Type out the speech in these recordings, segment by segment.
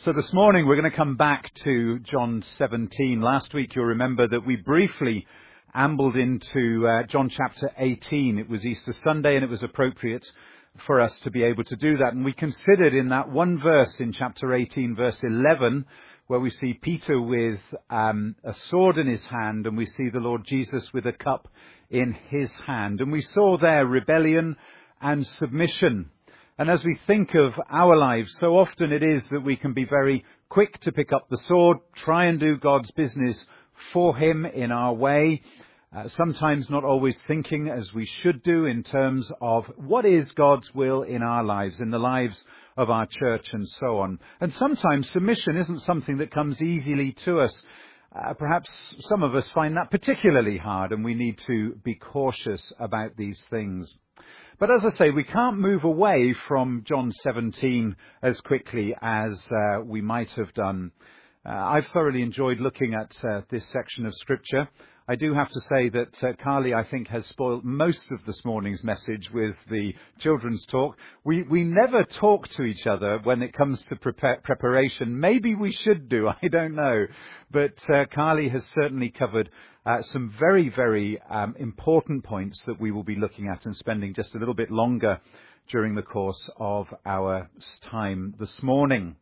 So this morning we're going to come back to John 17. Last week you'll remember that we briefly ambled into John chapter 18. It was Easter Sunday and it was appropriate for us to be able to do that. And we considered in that one verse in chapter 18, verse 11, where we see Peter with a sword in his hand and we see the Lord Jesus with a cup in his hand. And we saw there rebellion and submission. And as we think of our lives, so often it is that we can be very quick to pick up the sword, try and do God's business for him in our way, sometimes not always thinking as we should do in terms of what is God's will in our lives, in the lives of our church and so on. And sometimes submission isn't something that comes easily to us. Perhaps some of us find that particularly hard, and we need to be cautious about these things. But as I say, we can't move away from John 17 as quickly as we might have done. I've thoroughly enjoyed looking at this section of Scripture. I do have to say that Carly, I think, has spoiled most of this morning's message with the children's talk. We never talk to each other when it comes to preparation. Maybe we should do, I don't know. But Carly has certainly covered some very, very important points that we will be looking at and spending just a little bit longer during the course of our time this morning.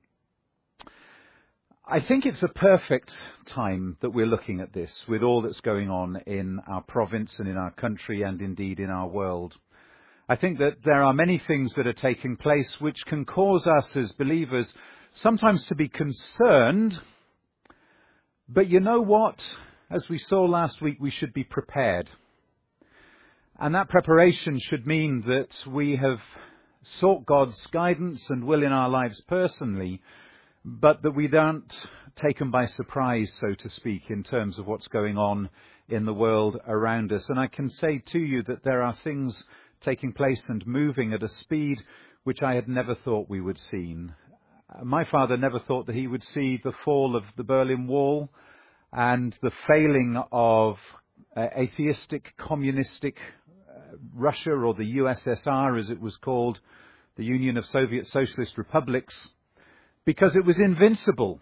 I think it's a perfect time that we're looking at this with all that's going on in our province and in our country and indeed in our world. I think that there are many things that are taking place which can cause us as believers sometimes to be concerned. But you know what? As we saw last week, we should be prepared. And that preparation should mean that we have sought God's guidance and will in our lives personally, but that we don't taken by surprise, so to speak, in terms of what's going on in the world around us. And I can say to you that there are things taking place and moving at a speed which I had never thought we would see. My father never thought that he would see the fall of the Berlin Wall and the failing of atheistic, communistic Russia, or the USSR as it was called, the Union of Soviet Socialist Republics, because it was invincible.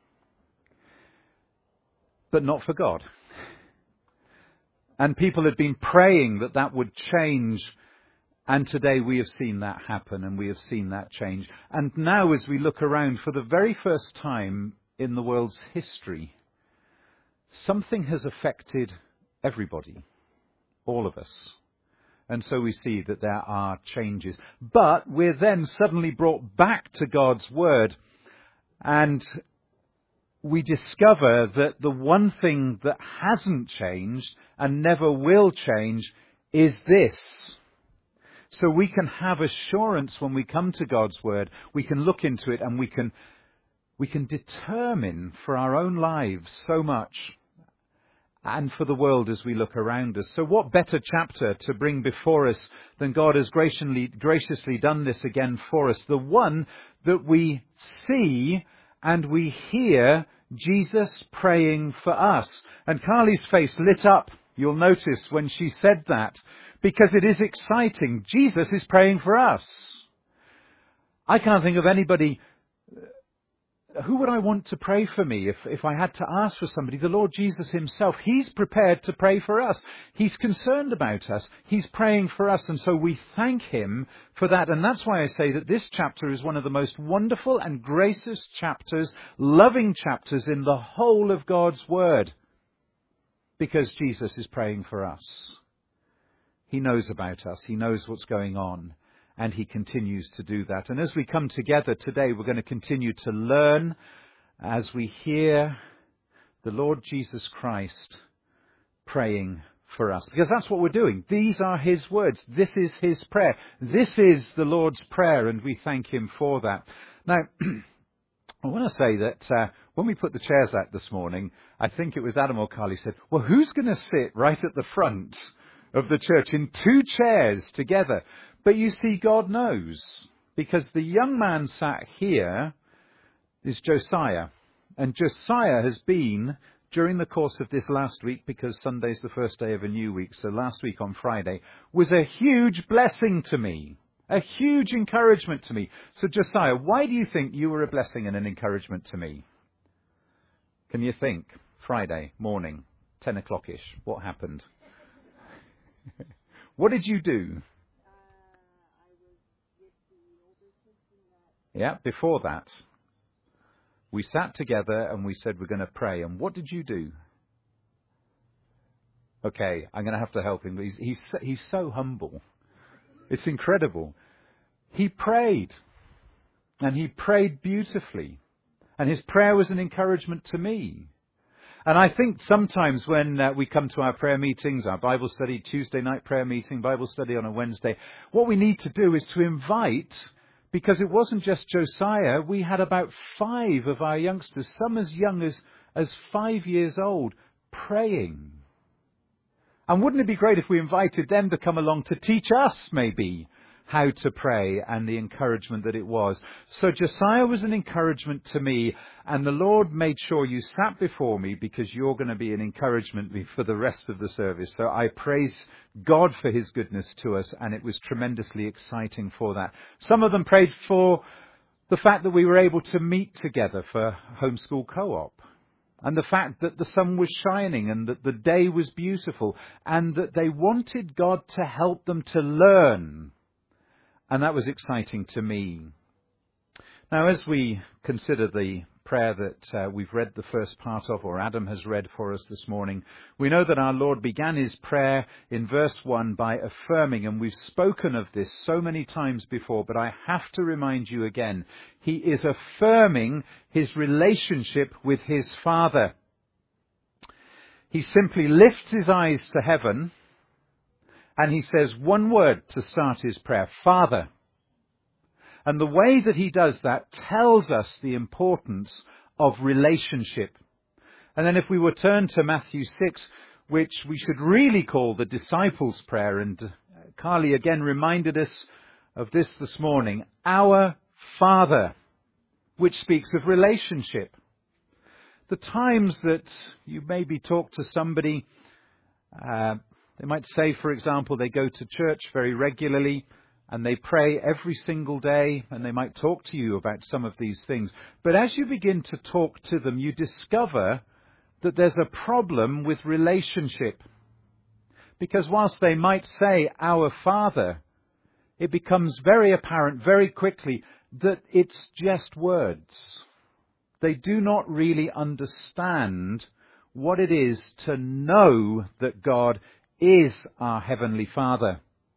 But not for God. And people had been praying that that would change. And today we have seen that happen and we have seen that change. And now as we look around, for the very first time in the world's history, something has affected everybody, all of us. And so we see that there are changes. But we're then suddenly brought back to God's Word. And we discover that the one thing that hasn't changed and never will change is this. So we can have assurance when we come to God's Word. We can look into it and we can determine for our own lives so much, and for the world as we look around us. So what better chapter to bring before us than God has graciously done this again for us? The one that we see and we hear Jesus praying for us. And Carly's face lit up, you'll notice, when she said that, because it is exciting. Jesus is praying for us. I can't think of anybody. Who would I want to pray for me if I had to ask for somebody? The Lord Jesus himself. He's prepared to pray for us. He's concerned about us. He's praying for us. And so we thank him for that. And that's why I say that this chapter is one of the most wonderful and gracious chapters, loving chapters in the whole of God's Word. Because Jesus is praying for us. He knows about us. He knows what's going on. And he continues to do that. And as we come together today, we're going to continue to learn as we hear the Lord Jesus Christ praying for us. Because that's what we're doing. These are his words. This is his prayer. This is the Lord's prayer, and we thank him for that. Now, I want to say that when we put the chairs out this morning, I think it was Adam or Carly said, well, who's going to sit right at the front of the church in two chairs together? But you see, God knows, because the young man sat here is Josiah. And Josiah has been, during the course of this last week, because Sunday's the first day of a new week, so last week on Friday, was a huge blessing to me. A huge encouragement to me. So Josiah, why do you think you were a blessing and an encouragement to me? Can you think? Friday morning, 10 o'clock-ish. What happened? What did you do? Yeah, before that, we sat together and we said we're going to pray. And what did you do? Okay, I'm going to have to help him. He's so humble. It's incredible. He prayed. And he prayed beautifully. And his prayer was an encouragement to me. And I think sometimes when we come to our prayer meetings, our Bible study, Tuesday night prayer meeting, Bible study on a Wednesday, what we need to do is to invite, because it wasn't just Josiah, we had about 5 of our youngsters, some as young as 5 years old, praying. And wouldn't it be great if we invited them to come along to teach us maybe how to pray and the encouragement that it was. So Josiah was an encouragement to me, and the Lord made sure you sat before me because you're going to be an encouragement for the rest of the service. So I praise God for his goodness to us, and it was tremendously exciting for that. Some of them prayed for the fact that we were able to meet together for homeschool co-op. And the fact that the sun was shining and that the day was beautiful and that they wanted God to help them to learn. And that was exciting to me. Now, as we consider the prayer that we've read the first part of, or Adam has read for us this morning, we know that our Lord began his prayer in verse 1 by affirming, and we've spoken of this so many times before, but I have to remind you again, he is affirming his relationship with his Father. He simply lifts his eyes to heaven, and he says one word to start his prayer, Father. And the way that he does that tells us the importance of relationship. And then if we were turned to Matthew 6, which we should really call the disciples' prayer, and Carly again reminded us of this morning, our Father, which speaks of relationship. The times that you maybe talk to somebody, they might say, for example, they go to church very regularly and they pray every single day, and they might talk to you about some of these things. But as you begin to talk to them, you discover that there's a problem with relationship. Because whilst they might say, our Father, it becomes very apparent very quickly that it's just words. They do not really understand what it is to know that God is our Heavenly Father.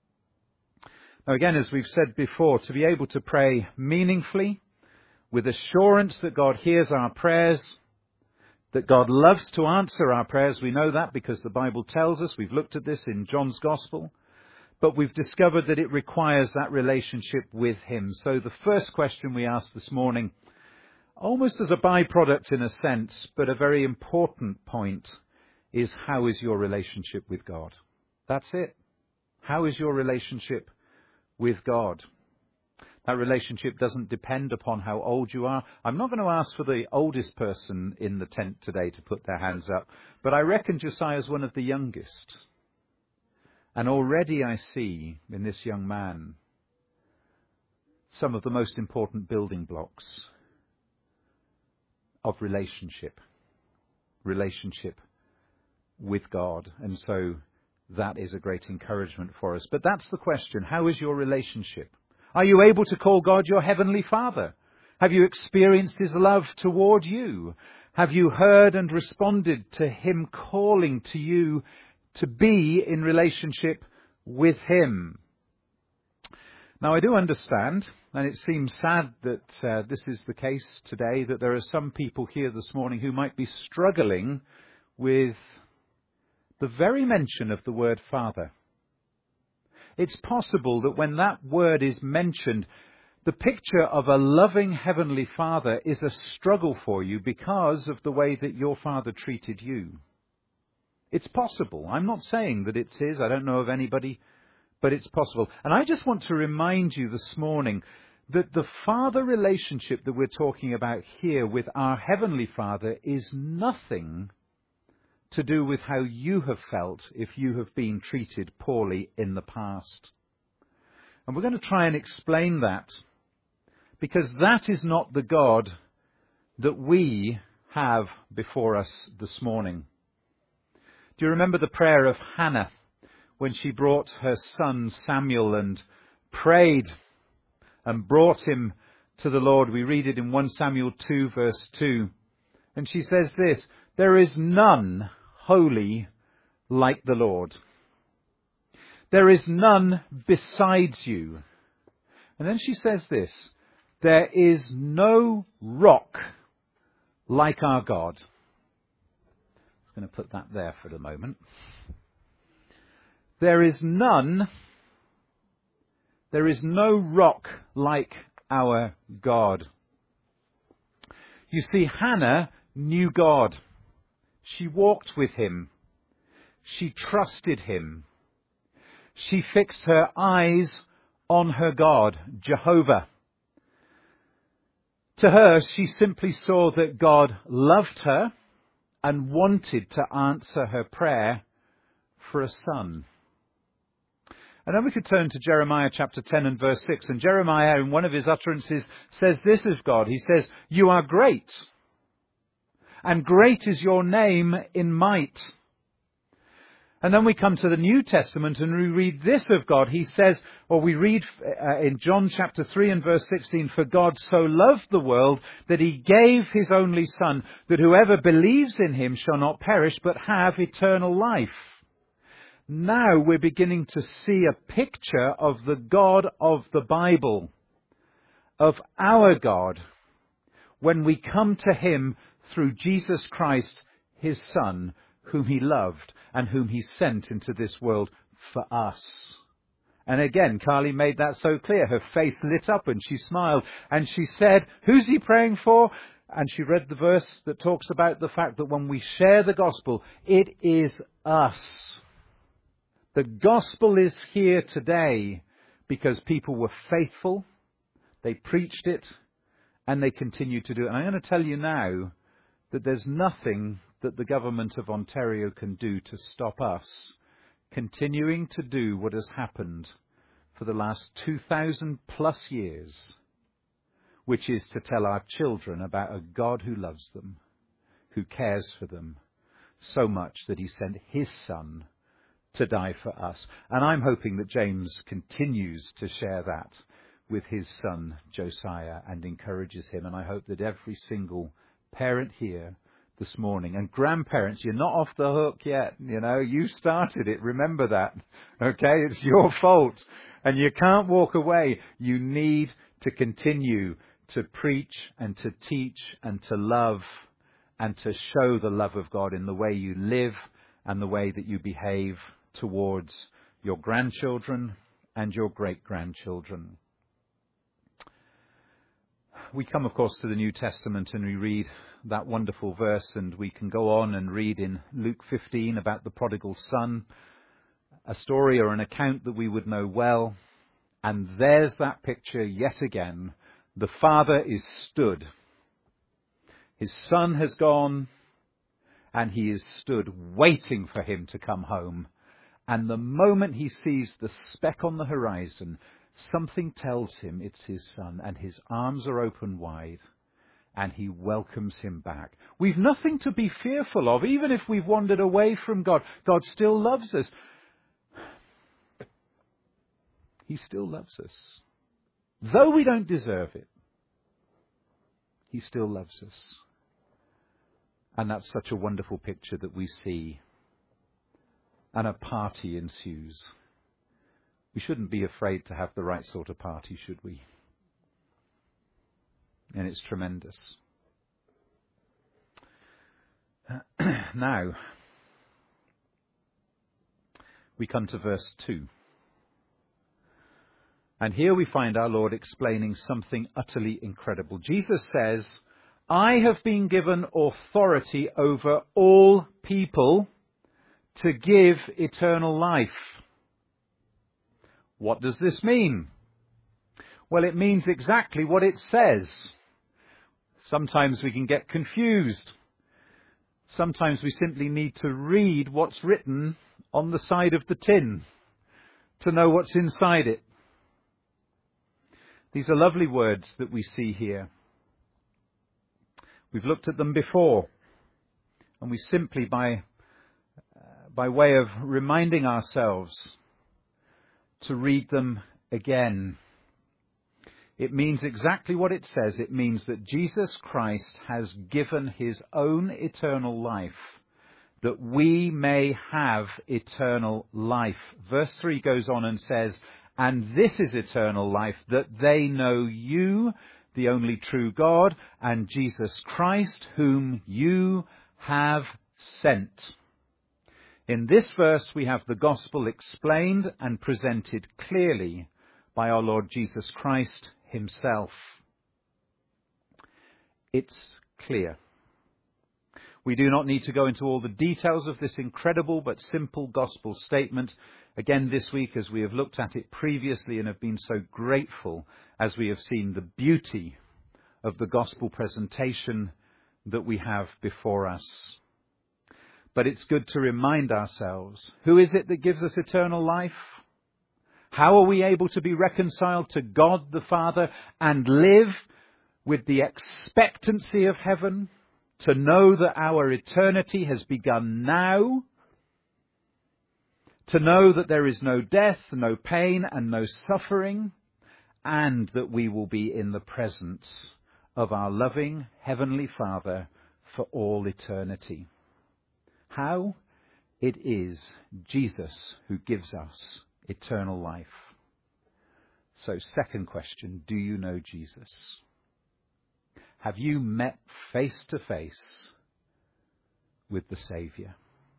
Now again, as we've said before, to be able to pray meaningfully, with assurance that God hears our prayers, that God loves to answer our prayers, we know that because the Bible tells us, we've looked at this in John's Gospel, but we've discovered that it requires that relationship with him. So the first question we asked this morning, almost as a byproduct in a sense, but a very important point, is how is your relationship with God? That's it. How is your relationship with God? That relationship doesn't depend upon how old you are. I'm not going to ask for the oldest person in the tent today to put their hands up, but I reckon Josiah's one of the youngest. And already I see in this young man some of the most important building blocks of relationship with God. And so that is a great encouragement for us. But that's the question. How is your relationship? Are you able to call God your Heavenly Father? Have you experienced his love toward you? Have you heard and responded to him calling to you to be in relationship with him? Now, I do understand, and it seems sad that this is the case today, that there are some people here this morning who might be struggling with the very mention of the word Father. It's possible that when that word is mentioned, the picture of a loving Heavenly Father is a struggle for you because of the way that your Father treated you. It's possible. I'm not saying that it is. I don't know of anybody, but it's possible. And I just want to remind you this morning that the Father relationship that we're talking about here with our Heavenly Father is nothing to do with how you have felt if you have been treated poorly in the past. And we're going to try and explain that, because that is not the God that we have before us this morning. Do you remember the prayer of Hannah when she brought her son Samuel and prayed and brought him to the Lord? We read it in 1 Samuel 2 verse 2. And she says this, "There is none holy like the Lord. There is none besides you." And then she says this, "There is no rock like our God." I'm going to put that there for the moment. There is no rock like our God. You see, Hannah knew God. She walked with him. She trusted him. She fixed her eyes on her God, Jehovah. To her, she simply saw that God loved her and wanted to answer her prayer for a son. And then we could turn to Jeremiah chapter 10 and verse 6. And Jeremiah, in one of his utterances, says this of God. He says, "You are great, and great is your name in might." And then we come to the New Testament and we read this of God. He says, or we read in John chapter 3 and verse 16, "For God so loved the world that he gave his only Son, that whoever believes in him shall not perish but have eternal life." Now we're beginning to see a picture of the God of the Bible, of our God, when we come to him through Jesus Christ, his Son, whom he loved and whom he sent into this world for us. And again, Carly made that so clear. Her face lit up and she smiled and she said, "Who's he praying for?" And she read the verse that talks about the fact that when we share the gospel, it is us. The gospel is here today because people were faithful, they preached it, and they continue to do it. And I'm going to tell you now that there's nothing that the government of Ontario can do to stop us continuing to do what has happened for the last 2,000 plus years, which is to tell our children about a God who loves them, who cares for them so much that he sent his Son to die for us. And I'm hoping that James continues to share that with his son Josiah and encourages him. And I hope that every single parent here this morning, and grandparents, you're not off the hook yet. You know, you started it. Remember that. Okay? It's your fault. And you can't walk away. You need to continue to preach and to teach and to love and to show the love of God in the way you live and the way that you behave towards your grandchildren and your great-grandchildren. We come, of course, to the New Testament and we read that wonderful verse, and we can go on and read in Luke 15 about the prodigal son, a story or an account that we would know well. And there's that picture yet again. The father is stood. His son has gone, and he is stood waiting for him to come home. And the moment he sees the speck on the horizon, something tells him it's his son, and his arms are open wide, and he welcomes him back. We've nothing to be fearful of, even if we've wandered away from God. God still loves us. He still loves us. Though we don't deserve it, he still loves us. And that's such a wonderful picture that we see. And a party ensues. We shouldn't be afraid to have the right sort of party, should we? And it's tremendous. Now, we come to verse 2. And here we find our Lord explaining something utterly incredible. Jesus says, "I have been given authority over all people to give eternal life." What does this mean? Well, it means exactly what it says. Sometimes we can get confused. Sometimes we simply need to read what's written on the side of the tin to know what's inside it. These are lovely words that we see here. We've looked at them before, and we simply, by way of reminding ourselves, to read them again. It means exactly what it says. It means that Jesus Christ has given his own eternal life, that we may have eternal life. Verse 3 goes on and says, and this is eternal life, that they know you, the only true God, and Jesus Christ, whom you have sent. In this verse, we have the gospel explained and presented clearly by our Lord Jesus Christ himself. It's clear. We do not need to go into all the details of this incredible but simple gospel statement again this week, as we have looked at it previously and have been so grateful as we have seen the beauty of the gospel presentation that we have before us. But it's good to remind ourselves, who is it that gives us eternal life? How are we able to be reconciled to God the Father and live with the expectancy of heaven, to know that our eternity has begun now, to know that there is no death, no pain and no suffering, and that we will be in the presence of our loving Heavenly Father for all eternity. How? It is Jesus who gives us eternal life. So, second question, do you know Jesus? Have you met face to face with the Saviour?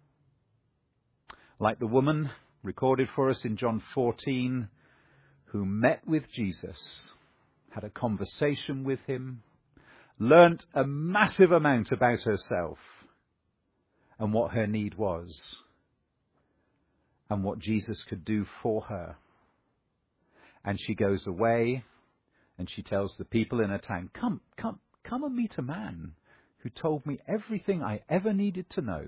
Like the woman recorded for us in John 14, who met with Jesus, had a conversation with him, learnt a massive amount about herself and what her need was, and what Jesus could do for her. And she goes away and she tells the people in her town, come and meet a man who told me everything I ever needed to know.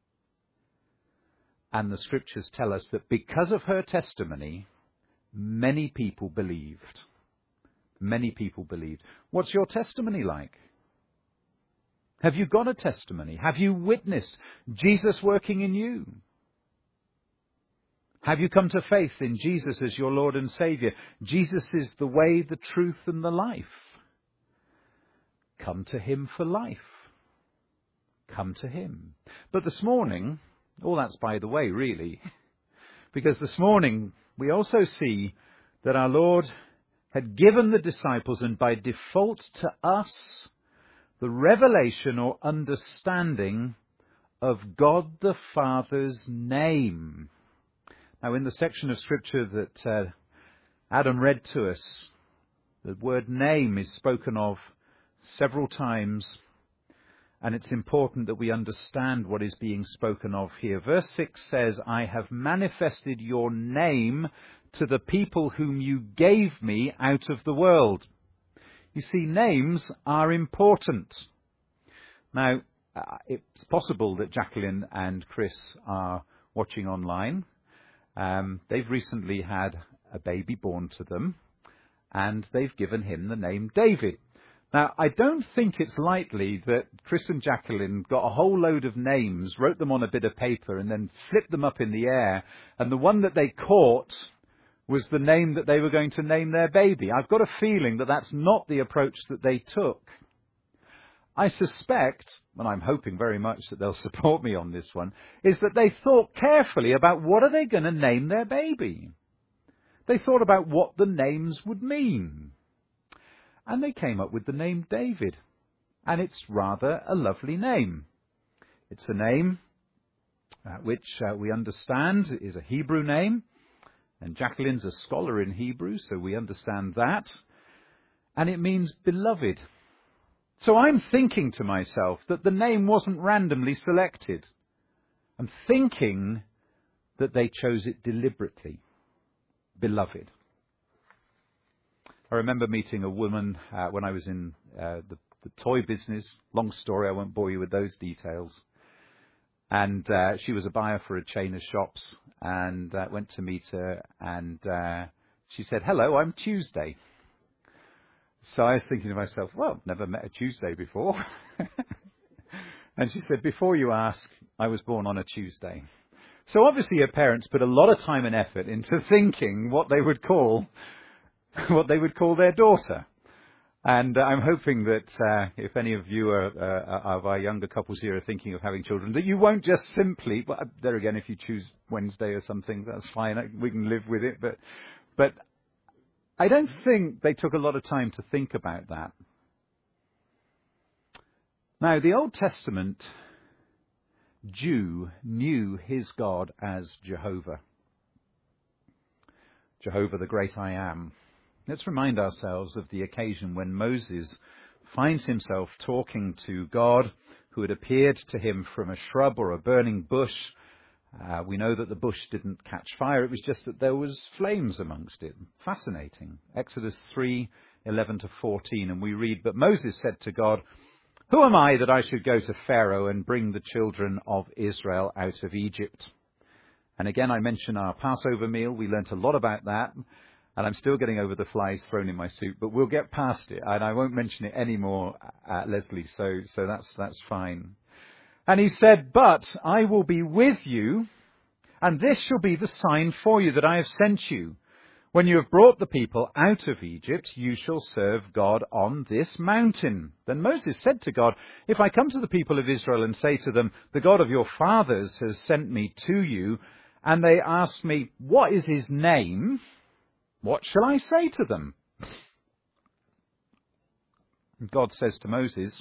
And the scriptures tell us that because of her testimony, many people believed. Many people believed. What's your testimony like? Have you got a testimony? Have you witnessed Jesus working in you? Have you come to faith in Jesus as your Lord and Saviour? Jesus is the way, the truth and the life. Come to him for life. Come to him. But this morning, all that's by the way, really, because this morning we also see that our Lord had given the disciples, and by default to us, the revelation or understanding of God the Father's name. Now, in the section of Scripture that Adam read to us, the word name is spoken of several times, and it's important that we understand what is being spoken of here. Verse 6 says, I have manifested your name to the people whom you gave me out of the world. You see, names are important. Now, it's possible that Jacqueline and Chris are watching online. They've recently had a baby born to them, and they've given him the name David. Now, I don't think it's likely that Chris and Jacqueline got a whole load of names, wrote them on a bit of paper, and then flipped them up in the air, and the one that they caught was the name that they were going to name their baby. I've got a feeling that that's not the approach that they took. I suspect, and I'm hoping very much that they'll support me on this one, is that they thought carefully about what are they going to name their baby. They thought about what the names would mean. And they came up with the name David. And it's rather a lovely name. It's a name which we understand is a Hebrew name. And Jacqueline's a scholar in Hebrew, so we understand that. And it means beloved. So I'm thinking to myself that the name wasn't randomly selected. I'm thinking that they chose it deliberately. Beloved. I remember meeting a woman when I was in the toy business. Long story, I won't bore you with those details. And she was a buyer for a chain of shops, and went to meet her, and she said, hello, I'm Tuesday. So I was thinking to myself, well, never met a Tuesday before. And she said, before you ask, I was born on a Tuesday. So obviously her parents put a lot of time and effort into thinking what they would call their daughter. And I'm hoping that if any of you of our younger couples here are thinking of having children, that you won't just simply, well, there again, if you choose Wednesday or something, that's fine. We can live with it. But I don't think they took a lot of time to think about that. Now, the Old Testament Jew knew his God as Jehovah. Jehovah, the great I am. Let's remind ourselves of the occasion when Moses finds himself talking to God, who had appeared to him from a shrub or a burning bush. We know that the bush didn't catch fire. It was just that there was flames amongst it. Fascinating. Exodus 3:11 to 14. And we read, but Moses said to God, who am I that I should go to Pharaoh and bring the children of Israel out of Egypt? And again, I mention our Passover meal. We learnt a lot about that. And I'm still getting over the flies thrown in my soup, but we'll get past it. And I won't mention it anymore, Leslie, so that's fine. And he said, but I will be with you, and this shall be the sign for you that I have sent you. When you have brought the people out of Egypt, you shall serve God on this mountain. Then Moses said to God, if I come to the people of Israel and say to them, the God of your fathers has sent me to you, and they ask me, what is his name? What shall I say to them? God says to Moses,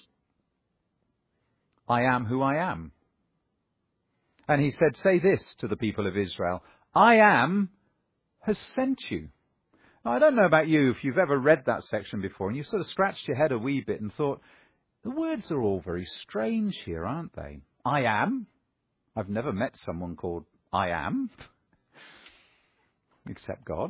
I am who I am. And he said, say this to the people of Israel, I am has sent you. Now, I don't know about you if you've ever read that section before and you've sort of scratched your head a wee bit and thought, the words are all very strange here, aren't they? I am. I've never met someone called I am, except God.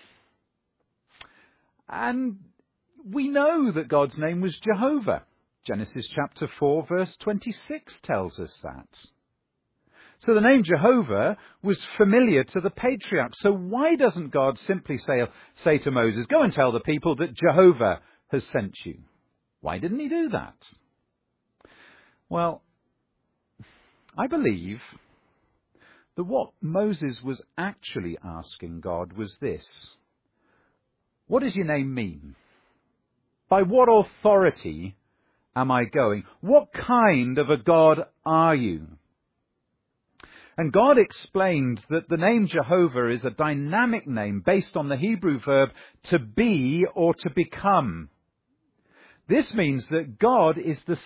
And we know that God's name was Jehovah. Genesis chapter 4 verse 26 tells us that. So the name Jehovah was familiar to the patriarchs. So why doesn't God simply say to Moses, go and tell the people that Jehovah has sent you? Why didn't he do that? Well, I believe that what Moses was actually asking God was this. What does your name mean? By what authority am I going? What kind of a God are you? And God explained that the name Jehovah is a dynamic name based on the Hebrew verb to be or to become. This means that God is the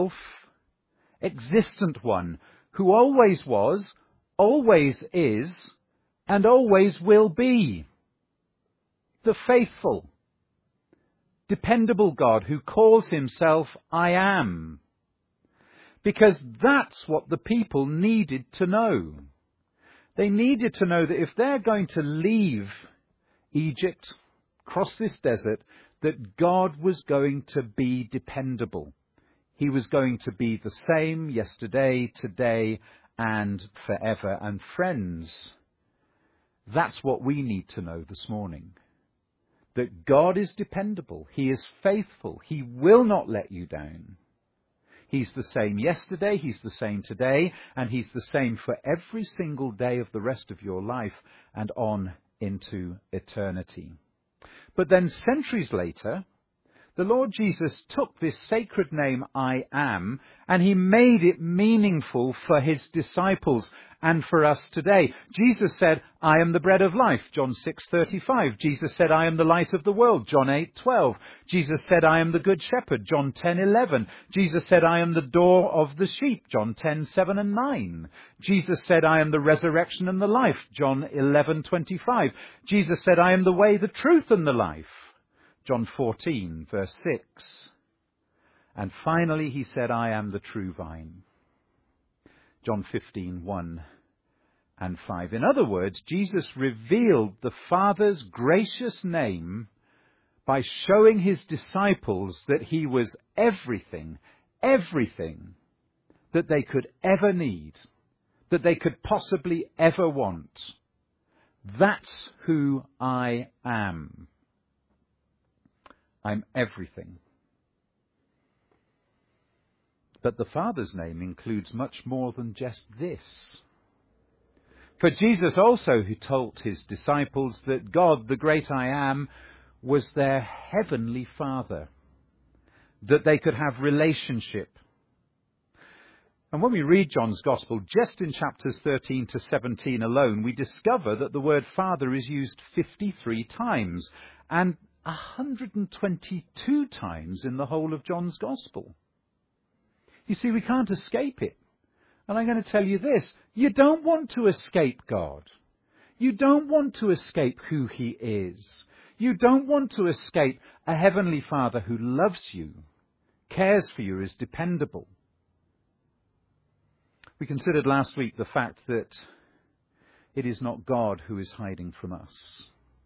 self-existent one who always was, always is, and always will be. The faithful, dependable God who calls himself I am. Because that's what the people needed to know. They needed to know that if they're going to leave Egypt, cross this desert, that God was going to be dependable. He was going to be the same yesterday, today, and forever. And friends, that's what we need to know this morning. That God is dependable. He is faithful. He will not let you down. He's the same yesterday, he's the same today, and he's the same for every single day of the rest of your life and on into eternity. But then centuries later, the Lord Jesus took this sacred name, I am, and he made it meaningful for his disciples and for us today. Jesus said, I am the bread of life, John 6:35. Jesus said, I am the light of the world, John 8:12. Jesus said, I am the good shepherd, John 10:11. Jesus said, I am the door of the sheep, John 10:7 and 9. Jesus said, I am the resurrection and the life, John 11:25. Jesus said, I am the way, the truth and the life, John 14, verse 6. And finally, he said, I am the true vine. John 15, 1 and 5. In other words, Jesus revealed the Father's gracious name by showing his disciples that he was everything that they could ever need, that they could possibly ever want. That's who I am. I'm everything. But the Father's name includes much more than just this. For Jesus also, who told his disciples that God, the great I am, was their heavenly Father, that they could have relationship. And when we read John's Gospel, just in chapters 13 to 17 alone, we discover that the word Father is used 53 times and 122 times in the whole of John's Gospel. You see, we can't escape it. And I'm going to tell you this, you don't want to escape God. You don't want to escape who he is. You don't want to escape a heavenly Father who loves you, cares for you, is dependable. We considered last week the fact that it is not God who is hiding from us.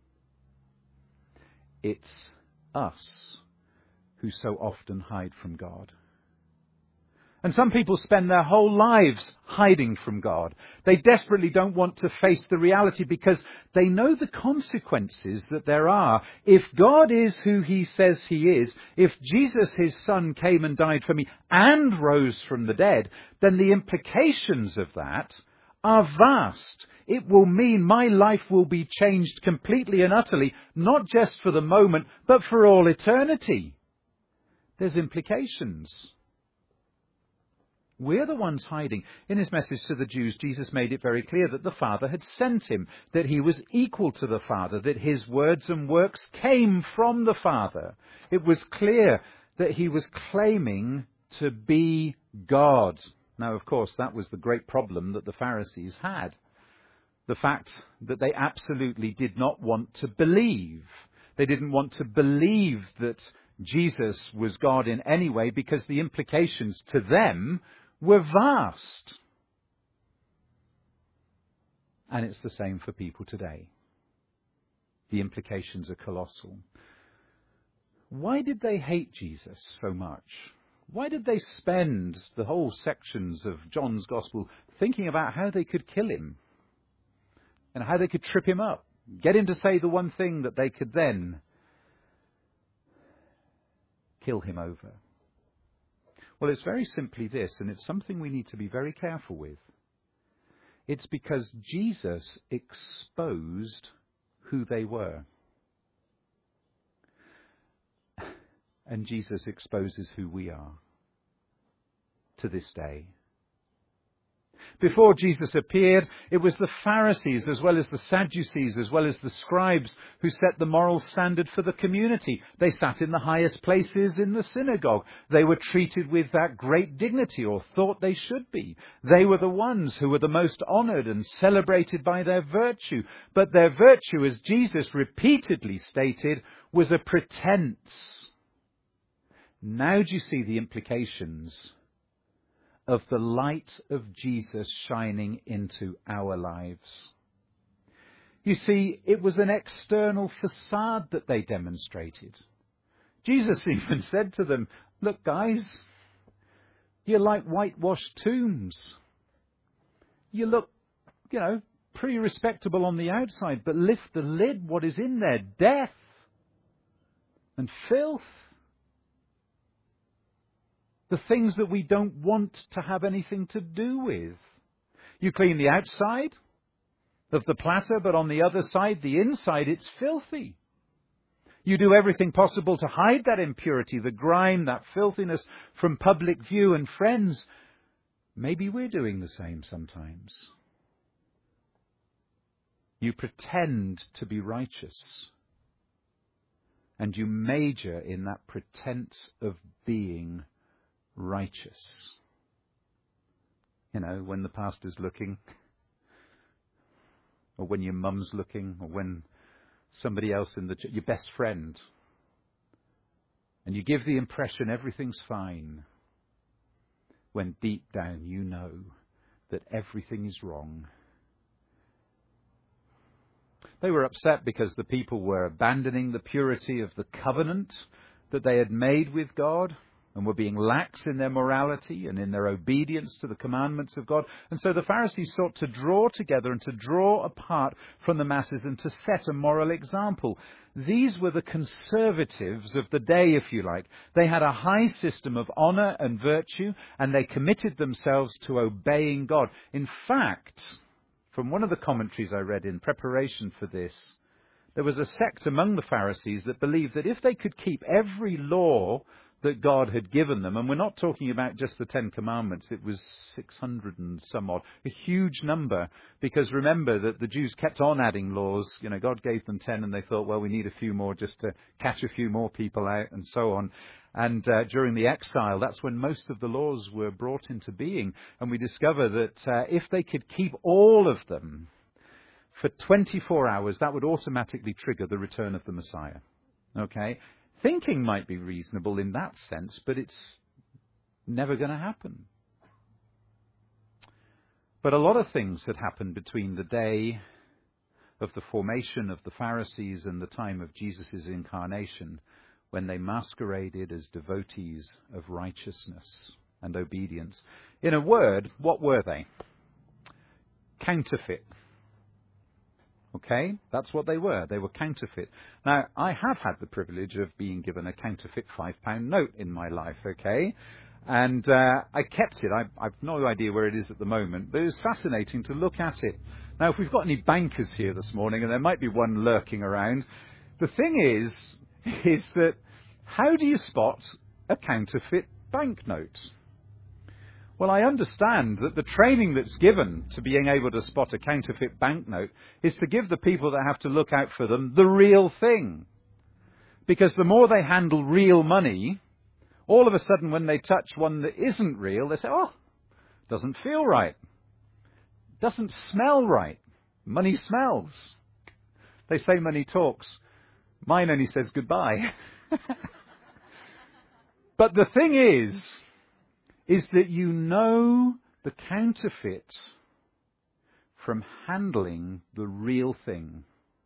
It's us who so often hide from God. And some people spend their whole lives hiding from God. They desperately don't want to face the reality because they know the consequences that there are. If God is who he says he is, if Jesus, his son, came and died for me and rose from the dead, then the implications of that are vast. It will mean my life will be changed completely and utterly, not just for the moment, but for all eternity. There's implications. We're the ones hiding. In his message to the Jews, Jesus made it very clear that the Father had sent him, that he was equal to the Father, that his words and works came from the Father. It was clear that he was claiming to be God. Now, of course, that was the great problem that the Pharisees had. The fact that they absolutely did not want to believe. They didn't want to believe that Jesus was God in any way because the implications to them were vast. And it's the same for people today. The implications are colossal. Why did they hate Jesus so much? Why did they spend the whole sections of John's Gospel thinking about how they could kill him and how they could trip him up, get him to say the one thing that they could then kill him over? Well, it's very simply this, and it's something we need to be very careful with. It's because Jesus exposed who they were. And Jesus exposes who we are to this day. Before Jesus appeared, it was the Pharisees as well as the Sadducees as well as the scribes who set the moral standard for the community. They sat in the highest places in the synagogue. They were treated with that great dignity, or thought they should be. They were the ones who were the most honoured and celebrated by their virtue. But their virtue, as Jesus repeatedly stated, was a pretense. Now do you see the implications of the light of Jesus shining into our lives? You see, it was an external facade that they demonstrated. Jesus even said to them, look guys, you're like whitewashed tombs. You look, pretty respectable on the outside, but lift the lid, what is in there? Death and filth. The things that we don't want to have anything to do with. You clean the outside of the platter, but on the other side, the inside, it's filthy. You do everything possible to hide that impurity, the grime, that filthiness from public view. And friends, maybe we're doing the same sometimes. You pretend to be righteous, and you major in that pretense of being righteous. When the pastor's looking, or when your mum's looking, or when somebody else in your best friend, and you give the impression everything's fine, when deep down you know that everything is wrong. They were upset because the people were abandoning the purity of the covenant that they had made with God. and were being lax in their morality and in their obedience to the commandments of God. And so the Pharisees sought to draw together and to draw apart from the masses and to set a moral example. These were the conservatives of the day, if you like. They had a high system of honour and virtue, and they committed themselves to obeying God. In fact, from one of the commentaries I read in preparation for this, there was a sect among the Pharisees that believed that if they could keep every law that God had given them, and we're not talking about just the 10 Commandments, it was 600 and some odd, a huge number, because remember that the Jews kept on adding laws. You know, God gave them 10 and they thought, well, we need a few more just to catch a few more people out and so on. And during the exile, that's when most of the laws were brought into being. And we discover that if they could keep all of them for 24 hours, that would automatically trigger the return of the Messiah. Okay? Thinking might be reasonable in that sense, but it's never going to happen. But a lot of things had happened between the day of the formation of the Pharisees and the time of Jesus' incarnation, when they masqueraded as devotees of righteousness and obedience. In a word, what were they? Counterfeit. Okay, that's what they were. They were counterfeit. Now, I have had the privilege of being given a counterfeit £5 note in my life, okay? And I kept it. I've no idea where it is at the moment, but it was fascinating to look at it. Now, if we've got any bankers here this morning, and there might be one lurking around, the thing is that how do you spot a counterfeit banknote? Well, I understand that the training that's given to being able to spot a counterfeit banknote is to give the people that have to look out for them the real thing. Because the more they handle real money, all of a sudden when they touch one that isn't real, they say, oh, doesn't feel right. Doesn't smell right. Money smells. They say money talks. Mine only says goodbye. But the thing is that you know the counterfeit from handling the real thing.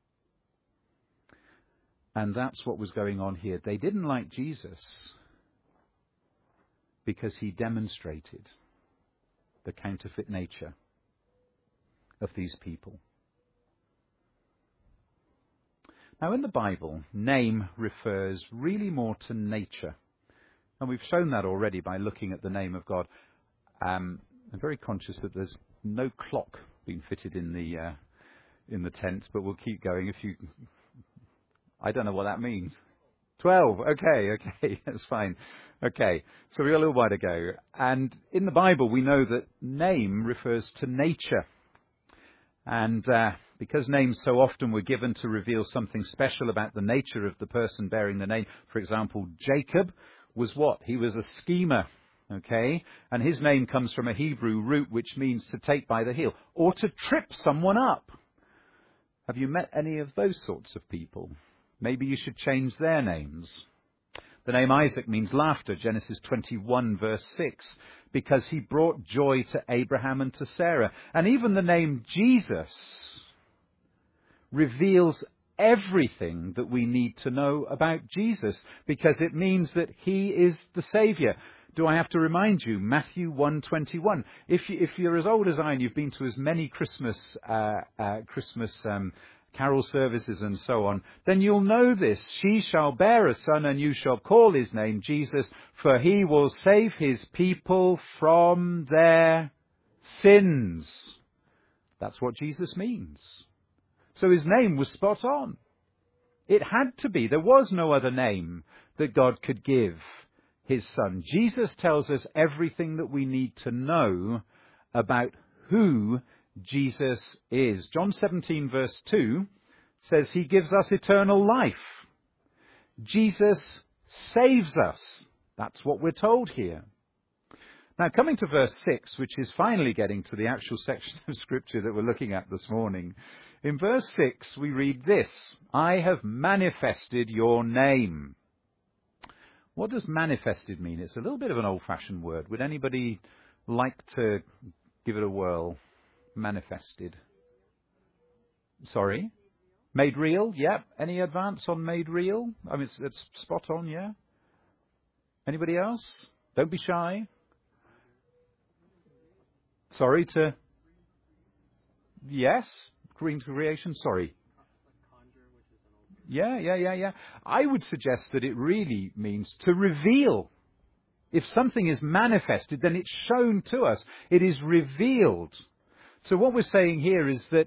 And that's what was going on here. They didn't like Jesus because he demonstrated the counterfeit nature of these people. Now, in the Bible, name refers really more to nature. And we've shown that already by looking at the name of God. I'm very conscious that there's no clock being fitted in the tent, but we'll keep going. I don't know what that means. 12. Okay, that's fine. Okay, so we've got a little while to go. And in the Bible, we know that name refers to nature. And because names so often were given to reveal something special about the nature of the person bearing the name, for example, Jacob was what? He was a schemer, okay? And his name comes from a Hebrew root which means to take by the heel or to trip someone up. Have you met any of those sorts of people? Maybe you should change their names. The name Isaac means laughter, Genesis 21 verse 6, because he brought joy to Abraham and to Sarah. And even the name Jesus reveals everything that we need to know about Jesus, because it means that he is the Saviour. Do I have to remind you? Matthew 1:21. If you're as old as I and you've been to as many Christmas carol services and so on, then you'll know this. She shall bear a son, and you shall call his name Jesus, for he will save his people from their sins. That's what Jesus means. So his name was spot on. It had to be. There was no other name that God could give his son. Jesus tells us everything that we need to know about who Jesus is. John 17 verse 2 says he gives us eternal life. Jesus saves us. That's what we're told here. Now, coming to verse 6, which is finally getting to the actual section of Scripture that we're looking at this morning. In verse 6, we read this: I have manifested your name. What does manifested mean? It's a little bit of an old-fashioned word. Would anybody like to give it a whirl? Manifested. Sorry? Made real? Yep. Any advance on made real? I mean, it's spot on, yeah? Anybody else? Don't be shy. Sorry to... Yes? Green creation? Sorry. Yeah. I would suggest that it really means to reveal. If something is manifested, then it's shown to us. It is revealed. So what we're saying here is that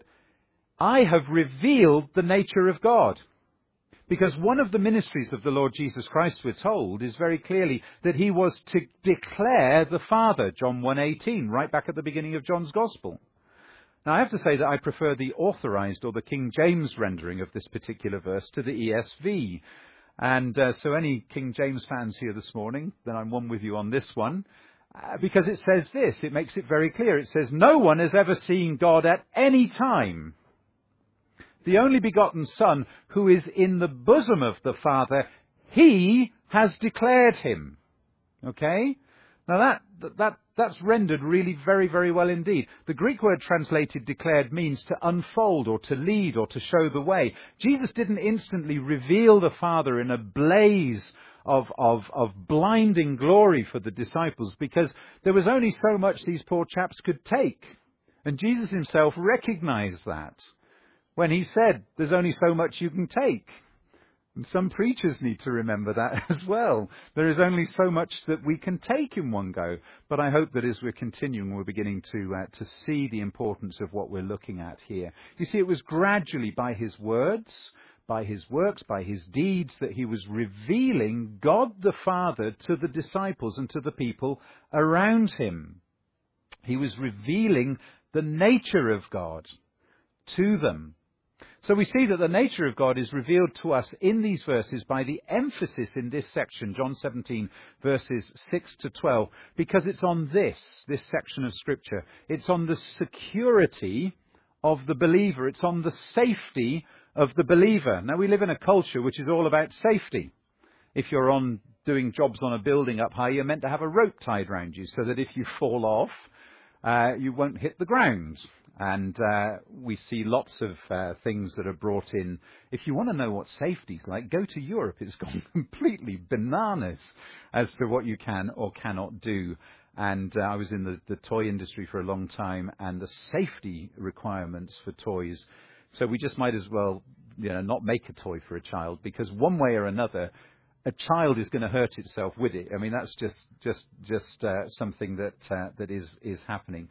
I have revealed the nature of God. Because one of the ministries of the Lord Jesus Christ, we're told, is very clearly that he was to declare the Father, John 1:18, right back at the beginning of John's Gospel. Now, I have to say that I prefer the authorized or the King James rendering of this particular verse to the ESV. And so any King James fans here this morning, then I'm one with you on this one, because it says this, it makes it very clear. It says, no one has ever seen God at any time. The only begotten Son, who is in the bosom of the Father, he has declared him. Okay? Now that's rendered really very, very well indeed. The Greek word translated declared means to unfold or to lead or to show the way. Jesus didn't instantly reveal the Father in a blaze of blinding glory for the disciples, because there was only so much these poor chaps could take. And Jesus himself recognized that when he said, there's only so much you can take. And some preachers need to remember that as well. There is only so much that we can take in one go. But I hope that as we're continuing, we're beginning to see the importance of what we're looking at here. You see, it was gradually by his words, by his works, by his deeds, that he was revealing God the Father to the disciples and to the people around him. He was revealing the nature of God to them. So we see that the nature of God is revealed to us in these verses by the emphasis in this section, John 17, verses 6 to 12, because it's on this section of Scripture. It's on the security of the believer. It's on the safety of the believer. Now, we live in a culture which is all about safety. If you're doing jobs on a building up high, you're meant to have a rope tied around you so that if you fall off, you won't hit the ground. And we see lots of things that are brought in. If you want to know what safety's like, go to Europe. It's gone completely bananas as to what you can or cannot do. And I was in the toy industry for a long time, and the safety requirements for toys. So we just might as well, not make a toy for a child, because one way or another, a child is going to hurt itself with it. I mean, that's just something that is happening.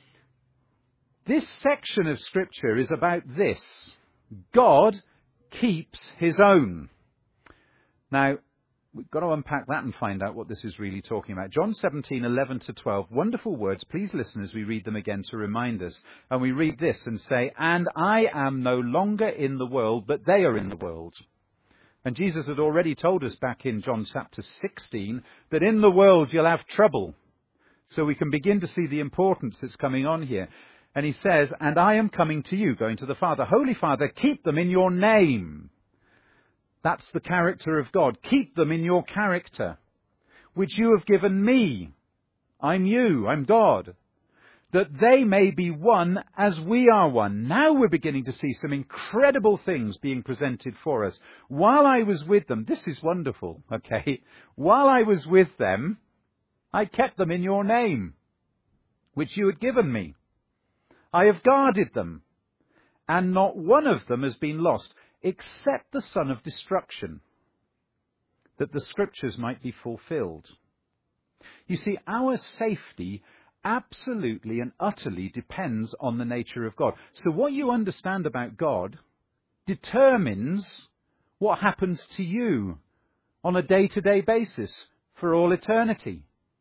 This section of Scripture is about this. God keeps his own. Now, we've got to unpack that and find out what this is really talking about. John 17, 11 to 12. Wonderful words. Please listen as we read them again to remind us. And we read this and say, and I am no longer in the world, but they are in the world. And Jesus had already told us back in John chapter 16 that in the world you'll have trouble. So we can begin to see the importance that's coming on here. And he says, and I am coming to you, going to the Father. Holy Father, keep them in your name. That's the character of God. Keep them in your character, which you have given me. I'm you, I'm God. That they may be one as we are one. Now we're beginning to see some incredible things being presented for us. While I was with them, this is wonderful, okay? While I was with them, I kept them in your name, which you had given me. I have guarded them, and not one of them has been lost, except the son of destruction, that the Scriptures might be fulfilled. You see, our safety absolutely and utterly depends on the nature of God. So what you understand about God determines what happens to you on a day-to-day basis for all eternity.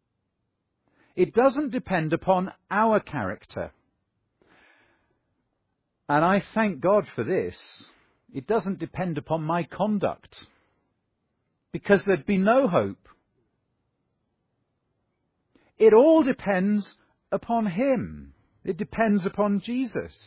It doesn't depend upon our character. And I thank God for this. It doesn't depend upon my conduct, because there'd be no hope. It all depends upon him. It depends upon Jesus.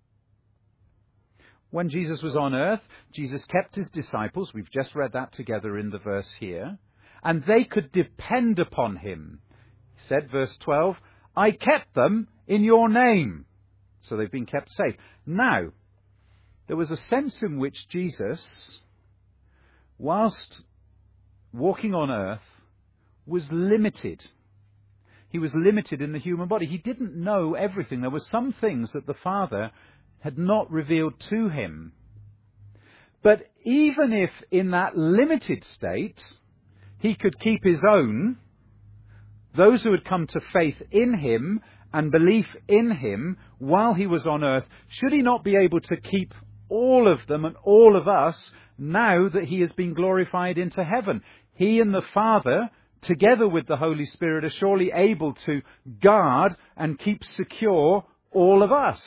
When Jesus was on earth, Jesus kept his disciples. We've just read that together in the verse here. And they could depend upon him. He said, verse 12, I kept them in your name. So they've been kept safe. Now, there was a sense in which Jesus, whilst walking on earth, was limited. He was limited in the human body. He didn't know everything. There were some things that the Father had not revealed to him. But even if in that limited state he could keep his own, those who had come to faith in him and belief in him while he was on earth, should he not be able to keep all of them and all of us now that he has been glorified into heaven? He and the Father, together with the Holy Spirit, are surely able to guard and keep secure all of us.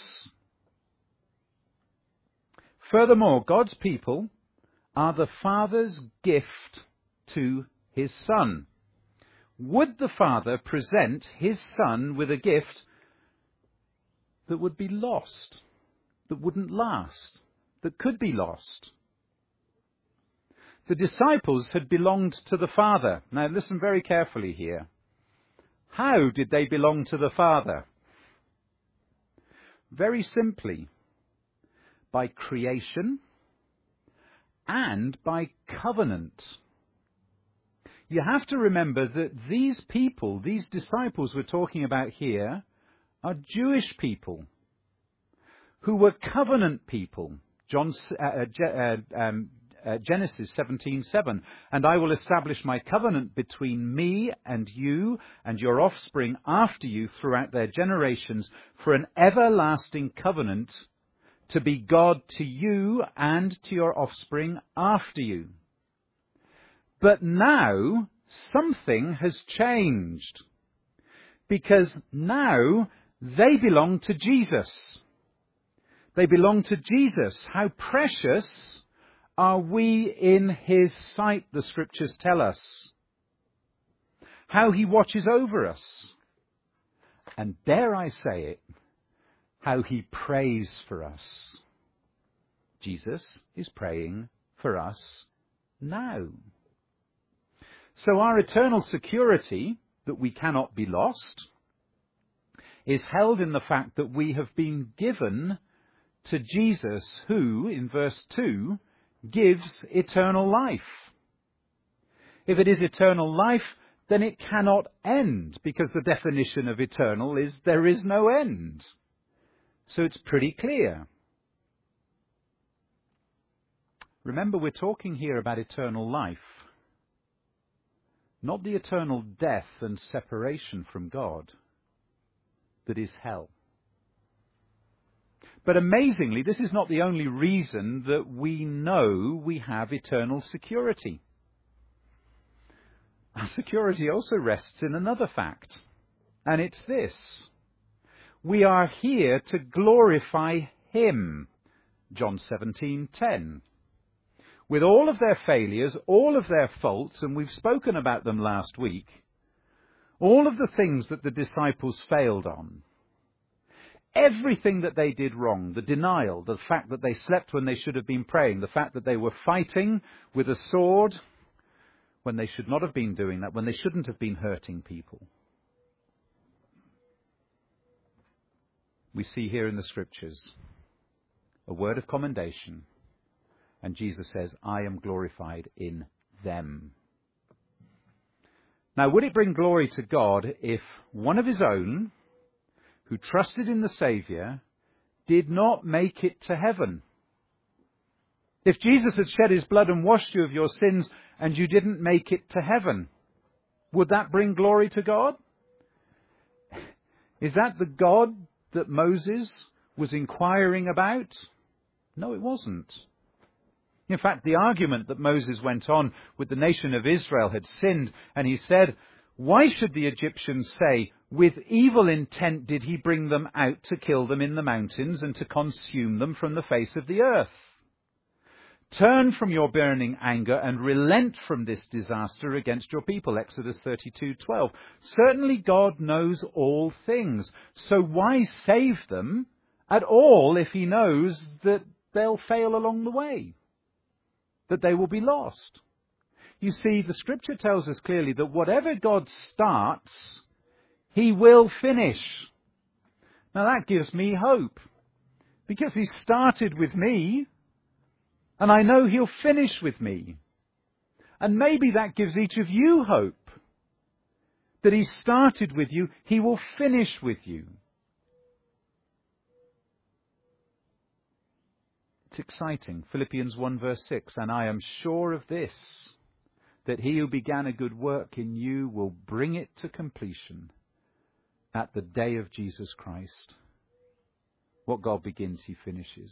Furthermore, God's people are the Father's gift to his Son. Would the Father present his Son with a gift that would be lost, that wouldn't last, that could be lost? The disciples had belonged to the Father. Now listen very carefully here. How did they belong to the Father? Very simply, by creation and by covenant. You have to remember that these people, these disciples we're talking about here, are Jewish people who were covenant people. Genesis 17:7, and I will establish my covenant between me and you and your offspring after you throughout their generations for an everlasting covenant to be God to you and to your offspring after you. But now something has changed, because now they belong to Jesus. They belong to Jesus. How precious are we in his sight, the scriptures tell us. How he watches over us. And dare I say it, how he prays for us. Jesus is praying for us now. So our eternal security, that we cannot be lost, is held in the fact that we have been given to Jesus, who, in verse 2, gives eternal life. If it is eternal life, then it cannot end, because the definition of eternal is there is no end. So it's pretty clear. Remember, we're talking here about eternal life, not the eternal death and separation from God that is hell. But amazingly, this is not the only reason that we know we have eternal security. Our security also rests in another fact, and it's this. We are here to glorify him. John 17:10. With all of their failures, all of their faults, and we've spoken about them last week, all of the things that the disciples failed on, everything that they did wrong, the denial, the fact that they slept when they should have been praying, the fact that they were fighting with a sword when they should not have been doing that, when they shouldn't have been hurting people. We see here in the scriptures a word of commendation. And Jesus says, I am glorified in them. Now, would it bring glory to God if one of his own, who trusted in the Saviour, did not make it to heaven? If Jesus had shed his blood and washed you of your sins and you didn't make it to heaven, would that bring glory to God? Is that the God that Moses was inquiring about? No, it wasn't. In fact, the argument that Moses went on with the nation of Israel had sinned, and he said, why should the Egyptians say, with evil intent did he bring them out to kill them in the mountains and to consume them from the face of the earth? Turn from your burning anger and relent from this disaster against your people. Exodus 32:12. Certainly God knows all things. So why save them at all if he knows that they'll fail along the way? That they will be lost? You see, the scripture tells us clearly that whatever God starts, he will finish. Now that gives me hope, because he started with me, and I know he'll finish with me. And maybe that gives each of you hope, that he started with you, he will finish with you. It's exciting. Philippians 1 verse 6, and I am sure of this, that he who began a good work in you will bring it to completion at the day of Jesus Christ. What God begins, he finishes.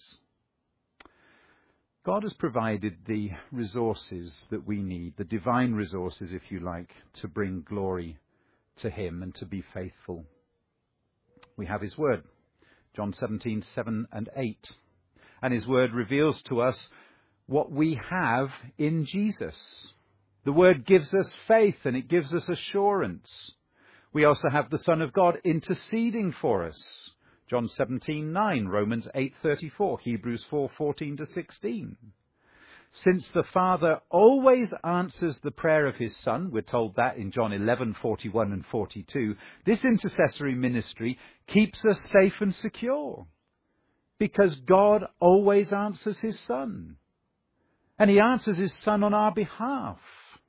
God has provided the resources that we need, the divine resources, if you like, to bring glory to him and to be faithful. We have his word, John 17, 7 and 8. And his word reveals to us what we have in Jesus. The word gives us faith and it gives us assurance. We also have the Son of God interceding for us. John 17:9, Romans 8:34, Hebrews 4:14-16. Since the Father always answers the prayer of his Son, we're told that in John 11:41 and 42, this intercessory ministry keeps us safe and secure. Because God always answers his Son. And he answers his Son on our behalf.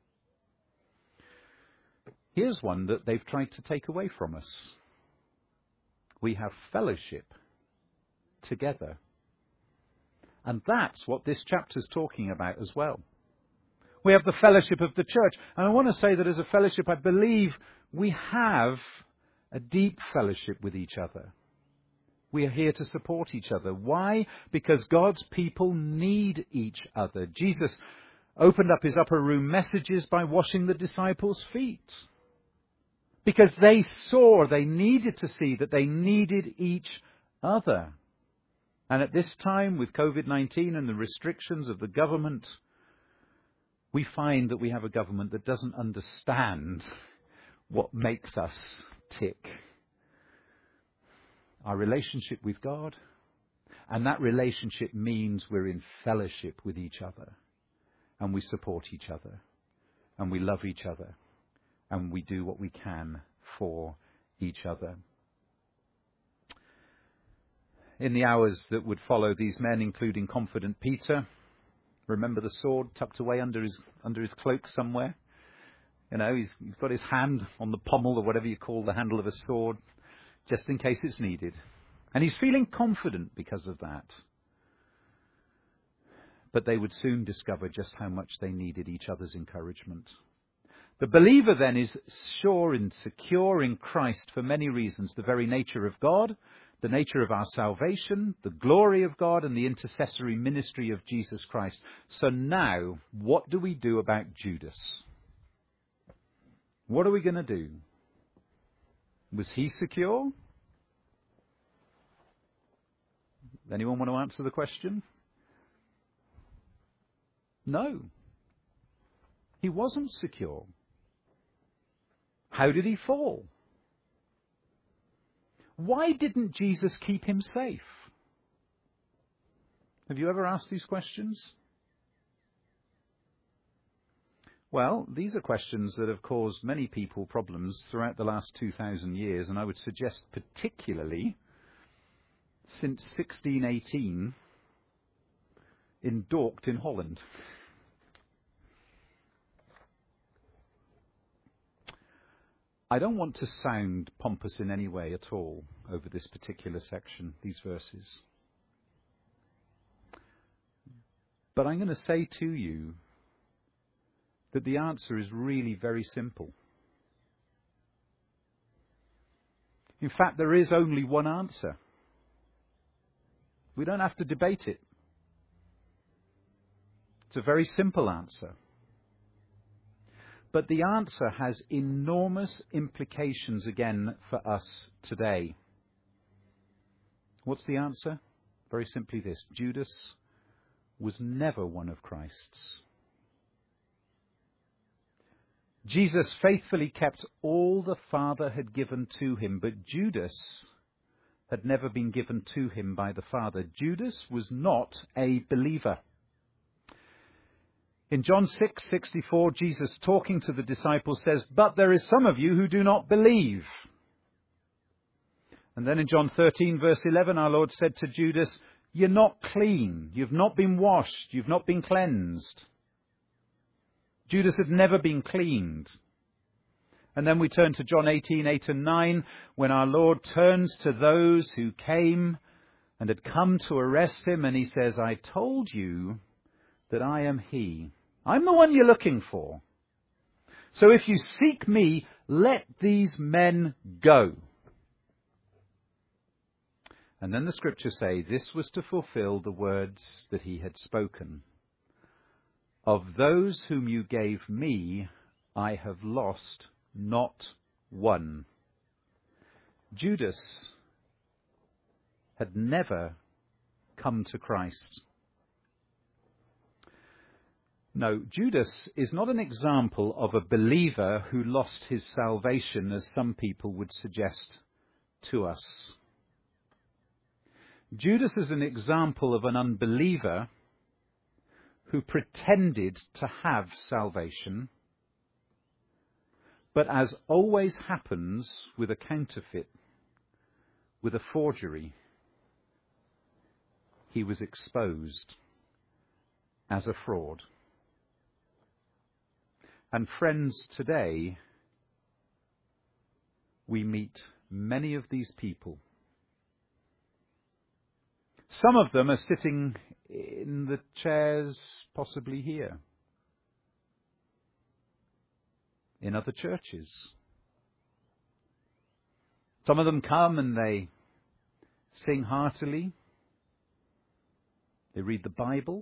Here's one that they've tried to take away from us. We have fellowship together. And that's what this chapter's talking about as well. We have the fellowship of the church. And I want to say that as a fellowship, I believe we have a deep fellowship with each other. We are here to support each other. Why? Because God's people need each other. Jesus opened up his upper room messages by washing the disciples' feet. Because they needed to see that they needed each other. And at this time, with COVID-19 and the restrictions of the government, we find that we have a government that doesn't understand what makes us tick. Our relationship with God. And that relationship means we're in fellowship with each other. And we support each other. And we love each other. And we do what we can for each other. In the hours that would follow, these men, including confident Peter, remember the sword tucked away under his cloak somewhere? You know, he's got his hand on the pommel or whatever you call the handle of a sword, just in case it's needed. And he's feeling confident because of that. But they would soon discover just how much they needed each other's encouragement. The believer then is sure and secure in Christ for many reasons. The very nature of God, the nature of our salvation, the glory of God, and the intercessory ministry of Jesus Christ. So now, what do we do about Judas? What are we going to do? Was he secure? Anyone want to answer the question? No. He wasn't secure. How did he fall? Why didn't Jesus keep him safe? Have you ever asked these questions? Well, these are questions that have caused many people problems throughout the last 2,000 years, and I would suggest particularly since 1618 in Dordt in Holland. I don't want to sound pompous in any way at all over this particular section, these verses. But I'm going to say to you that the answer is really very simple. In fact, there is only one answer. We don't have to debate it. It's a very simple answer. But the answer has enormous implications again for us today. What's the answer? Very simply this. Judas was never one of Christ's. Jesus faithfully kept all the Father had given to him, but Judas had never been given to him by the Father. Judas was not a believer. In John 6:64, Jesus talking to the disciples says, "But there is some of you who do not believe." And then in John 13 verse 11, our Lord said to Judas, "You're not clean. You've not been washed. You've not been cleansed." Judas had never been cleaned. And then we turn to John 18:8 and 9, when our Lord turns to those who came and had come to arrest him, and he says, I told you that I am he. I'm the one you're looking for. So if you seek me, let these men go. And then the scriptures say this was to fulfill the words that he had spoken. Of those whom you gave me, I have lost not one. Judas had never come to Christ. No, Judas is not an example of a believer who lost his salvation, as some people would suggest to us. Judas is an example of an unbeliever who pretended to have salvation, but as always happens with a counterfeit, with a forgery, he was exposed as a fraud. And friends, today we meet many of these people. Some of them are sitting in the chairs possibly here, in other churches. Some of them come and they sing heartily. They read the Bible.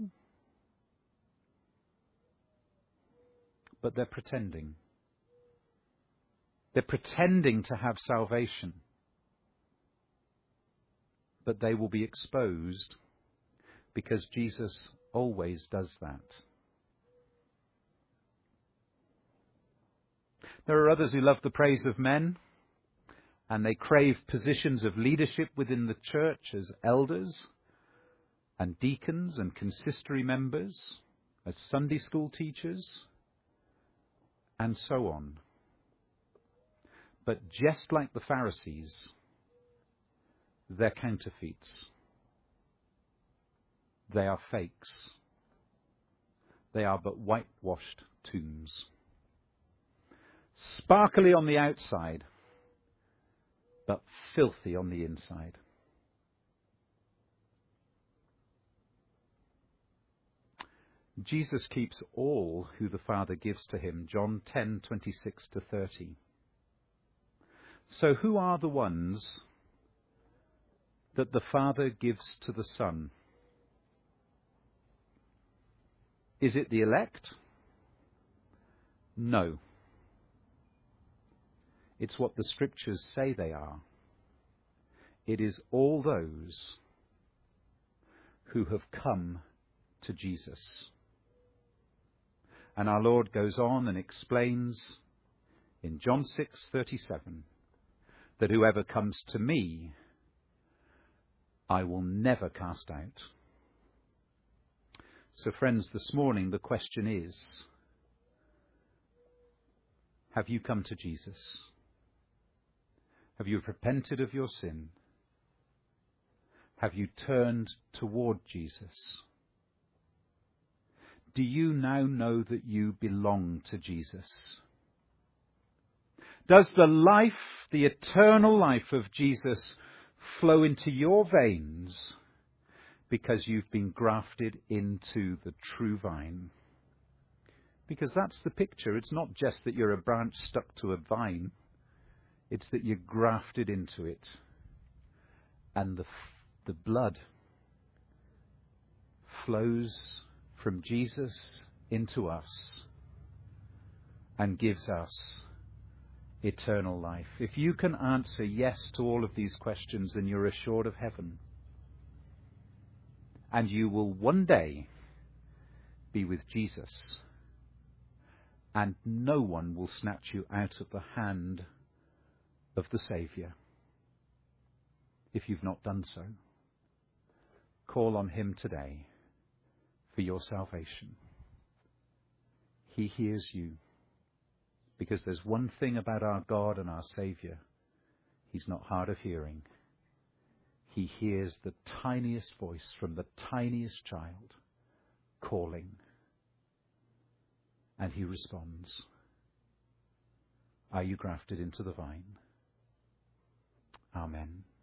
But they're pretending. They're pretending to have salvation. But they will be exposed because Jesus always does that. There are others who love the praise of men, and they crave positions of leadership within the church as elders and deacons and consistory members, as Sunday school teachers, and so on. But just like the Pharisees, they're counterfeits. They are fakes. They are but whitewashed tombs. Sparkly on the outside, but filthy on the inside. Jesus keeps all who the Father gives to him, John 10:26-30. So who are the ones that the Father gives to the Son? Is it the elect? No. It's what the Scriptures say they are. It is all those who have come to Jesus. And our Lord goes on and explains in John 6:37 that whoever comes to me, I will never cast out. So friends, this morning the question is, have you come to Jesus? Have you repented of your sin? Have you turned toward Jesus? Do you now know that you belong to Jesus? Does the life, the eternal life of Jesus, flow into your veins because you've been grafted into the true vine? Because that's the picture. It's not just that you're a branch stuck to a vine. It's that you're grafted into it. And the blood flows from Jesus into us and gives us eternal life. If you can answer yes to all of these questions, then you're assured of heaven. And you will one day be with Jesus. And no one will snatch you out of the hand of the Saviour. If you've not done so, call on him today for your salvation. He hears you, because there's one thing about our God and our Saviour: he's not hard of hearing. He hears the tiniest voice from the tiniest child calling, and he responds. are you grafted into the vine? Amen.